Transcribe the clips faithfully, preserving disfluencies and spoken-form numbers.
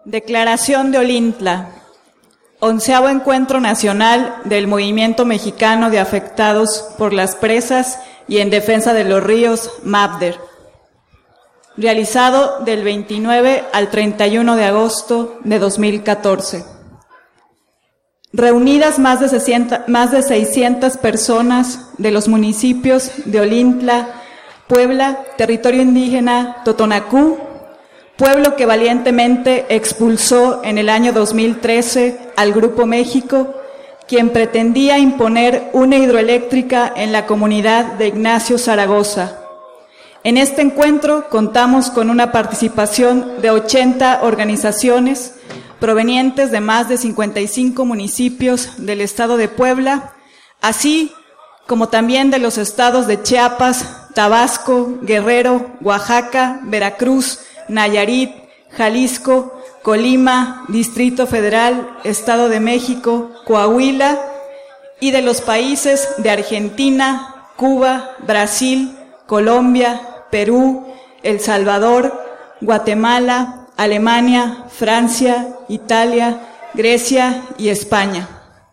Declaración de Olintla, onceavo Encuentro Nacional del Movimiento Mexicano de Afectados por las Presas y en Defensa de los Ríos, MAPDER, realizado del veintinueve al treinta y uno de agosto de dos mil catorce. Reunidas más de seiscientas, más de seiscientas personas de los municipios de Olintla, Puebla, territorio indígena Totonacú, pueblo que valientemente expulsó en el año dos mil trece al Grupo México, quien pretendía imponer una hidroeléctrica en la comunidad de Ignacio Zaragoza. En este encuentro contamos con una participación de ochenta organizaciones provenientes de más de cincuenta y cinco municipios del estado de Puebla, así como también de los estados de Chiapas, Tabasco, Guerrero, Oaxaca, Veracruz, Nayarit, Jalisco, Colima, Distrito Federal, Estado de México, Coahuila y de los países de Argentina, Cuba, Brasil, Colombia, Perú, El Salvador, Guatemala, Alemania, Francia, Italia, Grecia y España.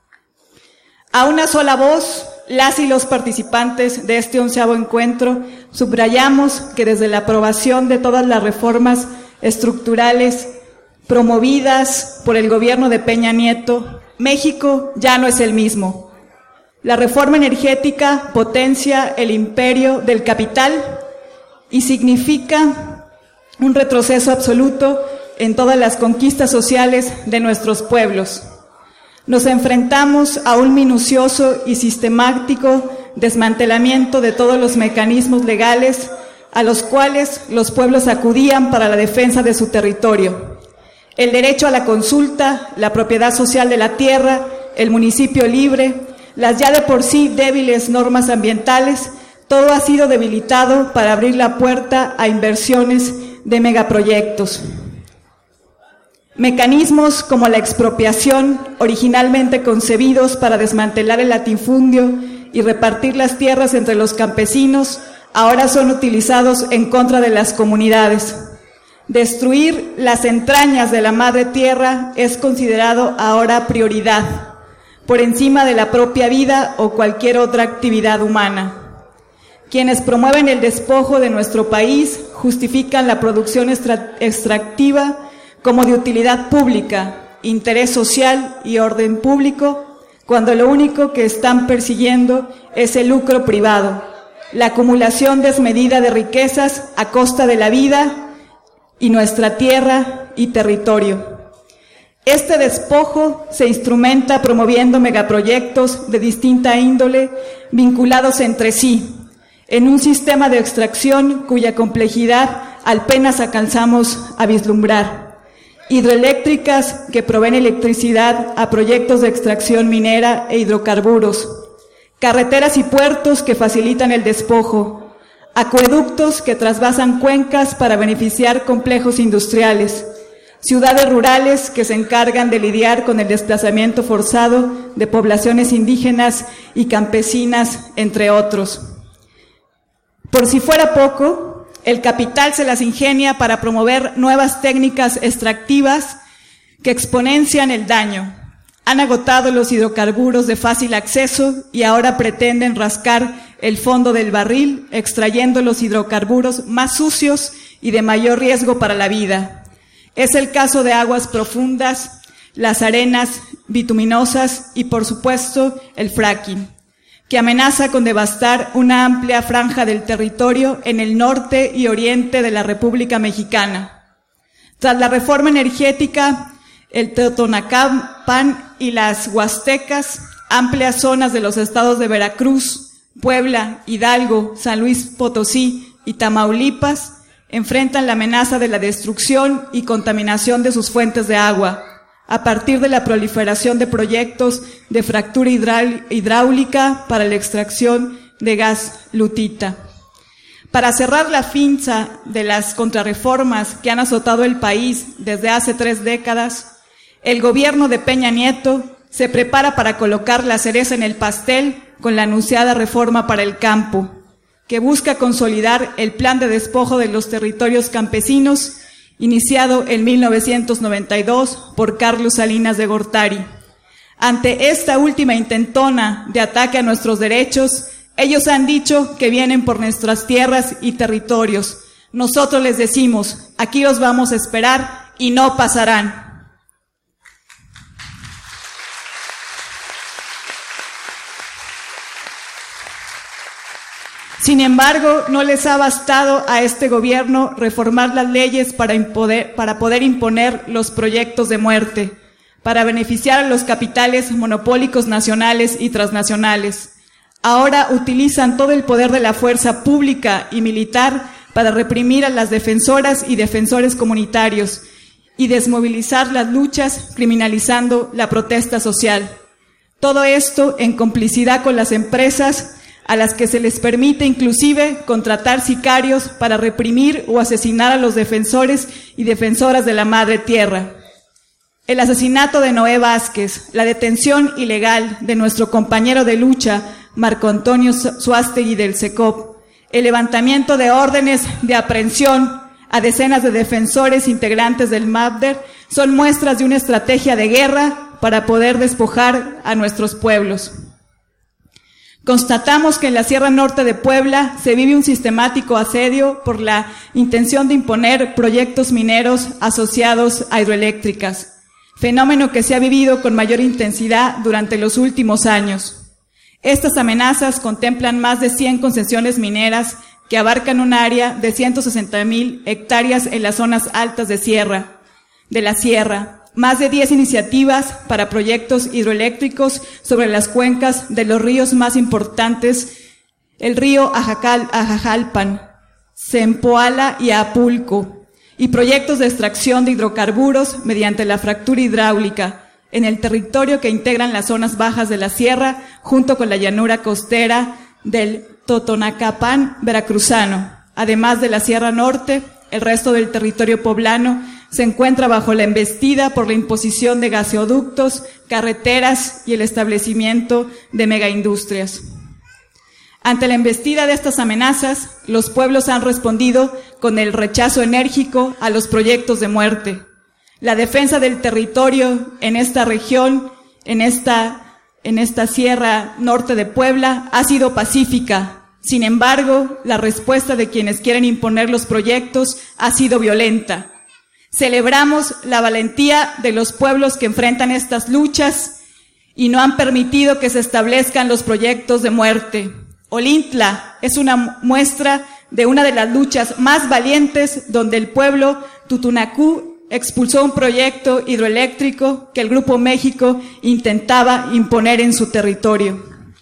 A una sola voz, las y los participantes de este onceavo encuentro subrayamos que desde la aprobación de todas las reformas estructurales promovidas por el gobierno de Peña Nieto, México ya no es el mismo. La reforma energética potencia el imperio del capital y significa un retroceso absoluto en todas las conquistas sociales de nuestros pueblos. Nos enfrentamos a un minucioso y sistemático desmantelamiento de todos los mecanismos legales a los cuales los pueblos acudían para la defensa de su territorio. El derecho a la consulta, la propiedad social de la tierra, el municipio libre, las ya de por sí débiles normas ambientales, todo ha sido debilitado para abrir la puerta a inversiones de megaproyectos. Mecanismos como la expropiación, originalmente concebidos para desmantelar el latifundio y repartir las tierras entre los campesinos, ahora son utilizados en contra de las comunidades. Destruir las entrañas de la madre tierra es considerado ahora prioridad, por encima de la propia vida o cualquier otra actividad humana. Quienes promueven el despojo de nuestro país justifican la producción extractiva como de utilidad pública, interés social y orden público, cuando lo único que están persiguiendo es el lucro privado, la acumulación desmedida de riquezas a costa de la vida y nuestra tierra y territorio. Este despojo se instrumenta promoviendo megaproyectos de distinta índole vinculados entre sí, en un sistema de extracción cuya complejidad apenas alcanzamos a vislumbrar. Hidroeléctricas que proveen electricidad a proyectos de extracción minera e hidrocarburos, carreteras y puertos que facilitan el despojo, acueductos que trasvasan cuencas para beneficiar complejos industriales, ciudades rurales que se encargan de lidiar con el desplazamiento forzado de poblaciones indígenas y campesinas, entre otros. Por si fuera poco, el capital se las ingenia para promover nuevas técnicas extractivas que exponencian el daño. Han agotado los hidrocarburos de fácil acceso y ahora pretenden rascar el fondo del barril, extrayendo los hidrocarburos más sucios y de mayor riesgo para la vida. Es el caso de aguas profundas, las arenas bituminosas y, por supuesto, el fracking, que amenaza con devastar una amplia franja del territorio en el norte y oriente de la República Mexicana. Tras la reforma energética, el Totonacapan y las Huastecas, amplias zonas de los estados de Veracruz, Puebla, Hidalgo, San Luis Potosí y Tamaulipas, enfrentan la amenaza de la destrucción y contaminación de sus fuentes de agua, a partir de la proliferación de proyectos de fractura hidráulica para la extracción de gas lutita. Para cerrar la finza de las contrarreformas que han azotado el país desde hace tres décadas, el gobierno de Peña Nieto se prepara para colocar la cereza en el pastel con la anunciada reforma para el campo, que busca consolidar el plan de despojo de los territorios campesinos iniciado en mil novecientos noventa y dos por Carlos Salinas de Gortari. Ante esta última intentona de ataque a nuestros derechos, ellos han dicho que vienen por nuestras tierras y territorios. Nosotros les decimos, aquí os vamos a esperar y no pasarán. Sin embargo, no les ha bastado a este gobierno reformar las leyes para, impoder, para poder imponer los proyectos de muerte, para beneficiar a los capitales monopólicos nacionales y transnacionales. Ahora utilizan todo el poder de la fuerza pública y militar para reprimir a las defensoras y defensores comunitarios y desmovilizar las luchas, criminalizando la protesta social. Todo esto en complicidad con las empresas a las que se les permite inclusive contratar sicarios para reprimir o asesinar a los defensores y defensoras de la madre tierra. El asesinato de Noé Vázquez, la detención ilegal de nuestro compañero de lucha, Marco Antonio Suástegui del SECOP, el levantamiento de órdenes de aprehensión a decenas de defensores integrantes del MAPDER son muestras de una estrategia de guerra para poder despojar a nuestros pueblos. Constatamos que en la Sierra Norte de Puebla se vive un sistemático asedio por la intención de imponer proyectos mineros asociados a hidroeléctricas, fenómeno que se ha vivido con mayor intensidad durante los últimos años. Estas amenazas contemplan más de cien concesiones mineras que abarcan un área de ciento sesenta mil hectáreas en las zonas altas de sierra, de la sierra, más de diez iniciativas para proyectos hidroeléctricos sobre las cuencas de los ríos más importantes, el río Ajacal, Ajajalpan, Zempoala y Apulco, y proyectos de extracción de hidrocarburos mediante la fractura hidráulica en el territorio que integran las zonas bajas de la sierra junto con la llanura costera del Totonacapán veracruzano. Además de la Sierra Norte, el resto del territorio poblano se encuentra bajo la embestida por la imposición de gasoductos, carreteras y el establecimiento de megaindustrias. Ante la embestida de estas amenazas, los pueblos han respondido con el rechazo enérgico a los proyectos de muerte. La defensa del territorio en esta región, en esta, en esta Sierra Norte de Puebla, ha sido pacífica. Sin embargo, la respuesta de quienes quieren imponer los proyectos ha sido violenta. Celebramos la valentía de los pueblos que enfrentan estas luchas y no han permitido que se establezcan los proyectos de muerte. Olintla es una muestra de una de las luchas más valientes donde el pueblo Tutunacú expulsó un proyecto hidroeléctrico que el Grupo México intentaba imponer en su territorio.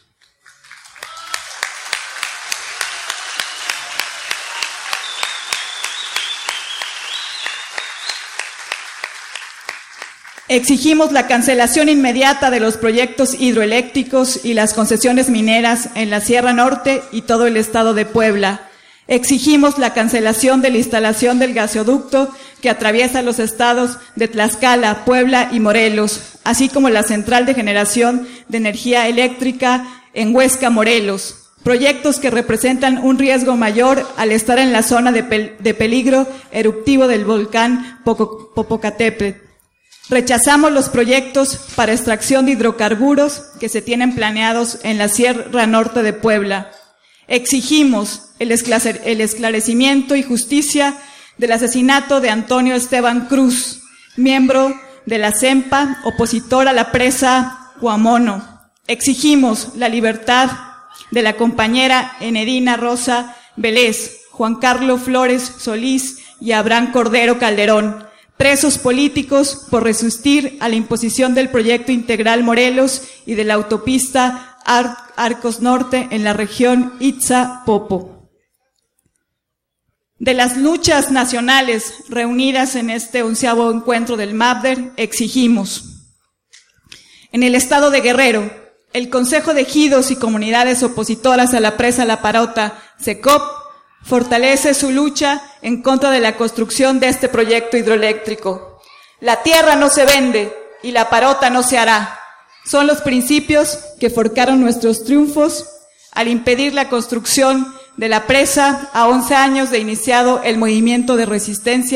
Exigimos la cancelación inmediata de los proyectos hidroeléctricos y las concesiones mineras en la Sierra Norte y todo el estado de Puebla. Exigimos la cancelación de la instalación del gasoducto que atraviesa los estados de Tlaxcala, Puebla y Morelos, así como la central de generación de energía eléctrica en Huesca, Morelos. Proyectos que representan un riesgo mayor al estar en la zona de, pel- de peligro eruptivo del volcán Poco- Popocatépetl. Rechazamos los proyectos para extracción de hidrocarburos que se tienen planeados en la Sierra Norte de Puebla. Exigimos el esclarecimiento y justicia del asesinato de Antonio Esteban Cruz, miembro de la CEMPA, opositor a la presa Cuamono. Exigimos la libertad de la compañera Enedina Rosa Vélez, Juan Carlos Flores Solís y Abraham Cordero Calderón, presos políticos por resistir a la imposición del proyecto integral Morelos y de la autopista Ar- Arcos Norte en la región Itza-Popo. De las luchas nacionales reunidas en este onceavo encuentro del MAPDER, exigimos: en el estado de Guerrero, el Consejo de Ejidos y Comunidades Opositoras a la Presa La Parota, SECOP, fortalece su lucha en contra de la construcción de este proyecto hidroeléctrico. La tierra no se vende y la parota no se hará. Son los principios que forjaron nuestros triunfos al impedir la construcción de la presa a once años de iniciado el movimiento de resistencia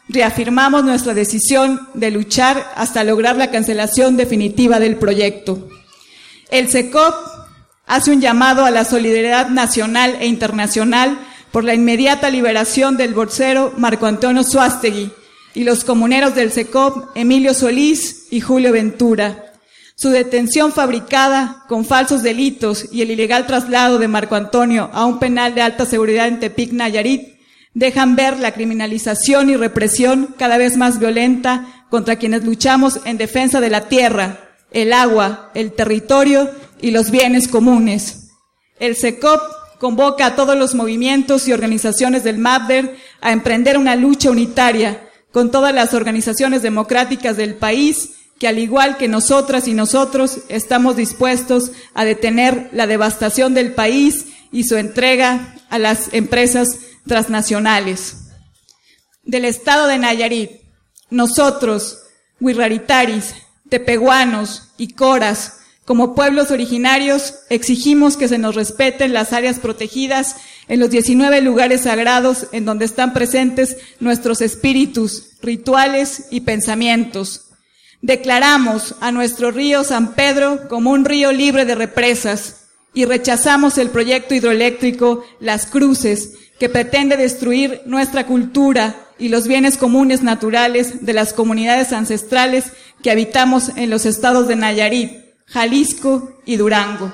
reafirmamos nuestra decisión de luchar hasta lograr la cancelación definitiva del proyecto. El SECOP hace un llamado a la solidaridad nacional e internacional por la inmediata liberación del vocero Marco Antonio Suástegui y los comuneros del SECOP Emilio Solís y Julio Ventura. Su detención fabricada con falsos delitos y el ilegal traslado de Marco Antonio a un penal de alta seguridad en Tepic, Nayarit, dejan ver la criminalización y represión cada vez más violenta contra quienes luchamos en defensa de la tierra, el agua, el territorio y los bienes comunes. El SECOP convoca a todos los movimientos y organizaciones del MAPDER a emprender una lucha unitaria con todas las organizaciones democráticas del país que, al igual que nosotras y nosotros, estamos dispuestos a detener la devastación del país y su entrega a las empresas transnacionales. Del estado de Nayarit, nosotros, huirraritaris, tepehuanos y coras, como pueblos originarios, exigimos que se nos respeten las áreas protegidas en los diecinueve lugares sagrados en donde están presentes nuestros espíritus, rituales y pensamientos. Declaramos a nuestro río San Pedro como un río libre de represas y rechazamos el proyecto hidroeléctrico Las Cruces, que pretende destruir nuestra cultura y los bienes comunes naturales de las comunidades ancestrales que habitamos en los estados de Nayarit, Jalisco y Durango.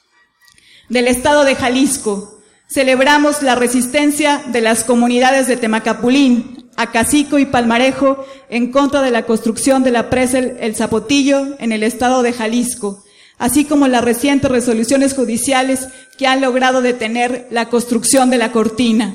Del estado de Jalisco, celebramos la resistencia de las comunidades de Temacapulín, Acacico y Palmarejo en contra de la construcción de la presa El, El Zapotillo en el estado de Jalisco, así como las recientes resoluciones judiciales que han logrado detener la construcción de la cortina.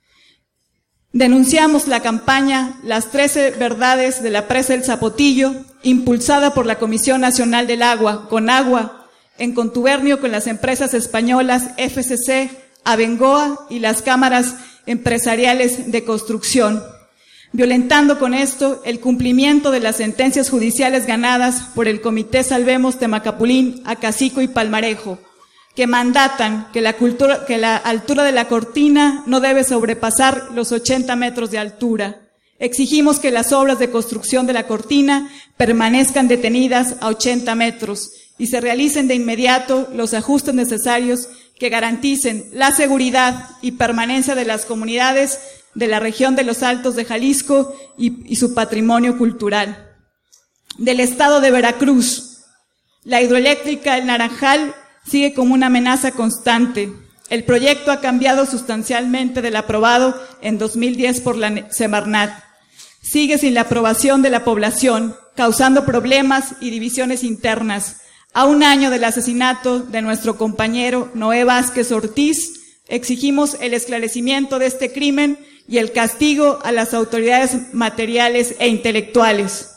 Denunciamos la campaña Las trece Verdades de la presa El Zapotillo, impulsada por la Comisión Nacional del Agua, CONAGUA, en contubernio con las empresas españolas F C C, Abengoa y las cámaras empresariales de construcción, violentando con esto el cumplimiento de las sentencias judiciales ganadas por el Comité Salvemos Temacapulín, Acacico y Palmarejo, que mandatan que la, cultura, que la altura de la cortina no debe sobrepasar los ochenta metros de altura. Exigimos que las obras de construcción de la cortina permanezcan detenidas a ochenta metros y se realicen de inmediato los ajustes necesarios que garanticen la seguridad y permanencia de las comunidades de la región de los Altos de Jalisco y, y su patrimonio cultural. Del estado de Veracruz, la hidroeléctrica El Naranjal sigue como una amenaza constante. El proyecto ha cambiado sustancialmente del aprobado en dos mil diez por la Semarnat. Sigue sin la aprobación de la población, causando problemas y divisiones internas. A un año del asesinato de nuestro compañero Noé Vázquez Ortiz, exigimos el esclarecimiento de este crimen y el castigo a las autoridades materiales e intelectuales.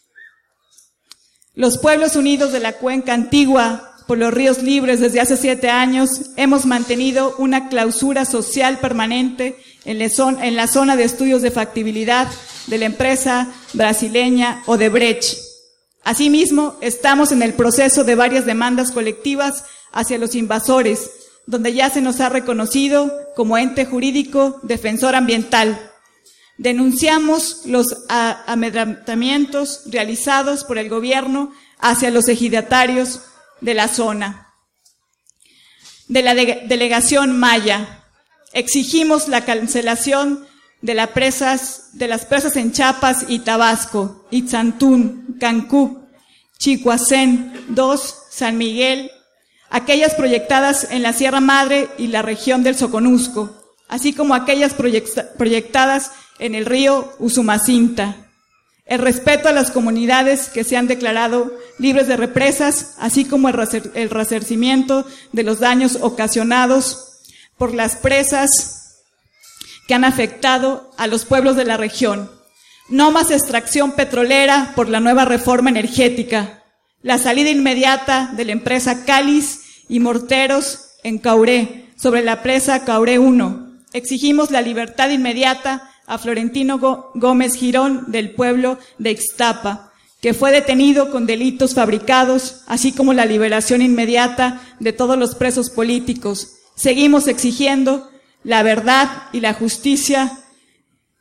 Los pueblos unidos de la Cuenca Antigua por los ríos libres desde hace siete años hemos mantenido una clausura social permanente en la zona, en la zona de estudios de factibilidad de la empresa brasileña Odebrecht. Asimismo, estamos en el proceso de varias demandas colectivas hacia los invasores, donde ya se nos ha reconocido como ente jurídico defensor ambiental. Denunciamos los amedrentamientos realizados por el gobierno hacia los ejidatarios de la zona. De la de- delegación Maya, exigimos la cancelación de, la presas, de las presas en Chiapas y Tabasco, Itzantún, Cancún, Chicoacén dos, San Miguel, aquellas proyectadas en la Sierra Madre y la región del Soconusco, así como aquellas proyecta- proyectadas en el río Usumacinta. El respeto a las comunidades que se han declarado libres de represas, así como el, reser- el resarcimiento de los daños ocasionados por las presas que han afectado a los pueblos de la región. No más extracción petrolera por la nueva reforma energética. La salida inmediata de la empresa Cáliz y Morteros en Cauré, sobre la presa Cauré uno. Exigimos la libertad inmediata a Florentino Gómez Girón del pueblo de Ixtapa, que fue detenido con delitos fabricados, así como la liberación inmediata de todos los presos políticos. Seguimos exigiendo la verdad y la justicia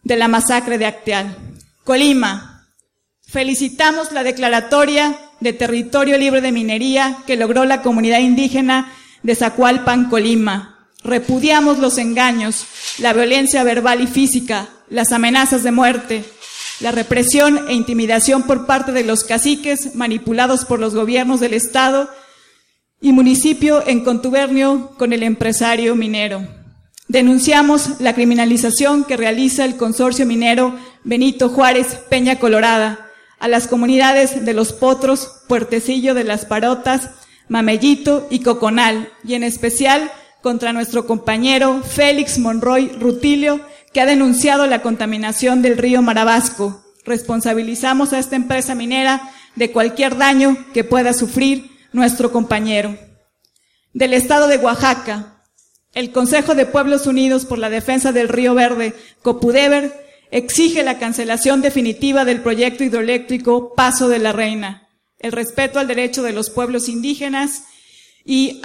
de la masacre de Acteal. Colima. Felicitamos la declaratoria de territorio libre de minería que logró la comunidad indígena de Zacualpan, Colima. Repudiamos los engaños, la violencia verbal y física, las amenazas de muerte, la represión e intimidación por parte de los caciques manipulados por los gobiernos del Estado y municipio en contubernio con el empresario minero. Denunciamos la criminalización que realiza el consorcio minero Benito Juárez Peña Colorada a las comunidades de Los Potros, Puertecillo de las Parotas, Mamellito y Coconal, y en especial contra nuestro compañero Félix Monroy Rutilio, que ha denunciado la contaminación del río Marabasco. Responsabilizamos a esta empresa minera de cualquier daño que pueda sufrir nuestro compañero. Del Estado de Oaxaca, el Consejo de Pueblos Unidos por la Defensa del Río Verde, COPUDEVER, exige la cancelación definitiva del proyecto hidroeléctrico Paso de la Reina, el respeto al derecho de los pueblos indígenas y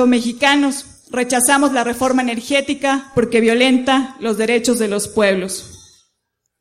afromexicanos. Rechazamos la reforma energética porque violenta los derechos de los pueblos.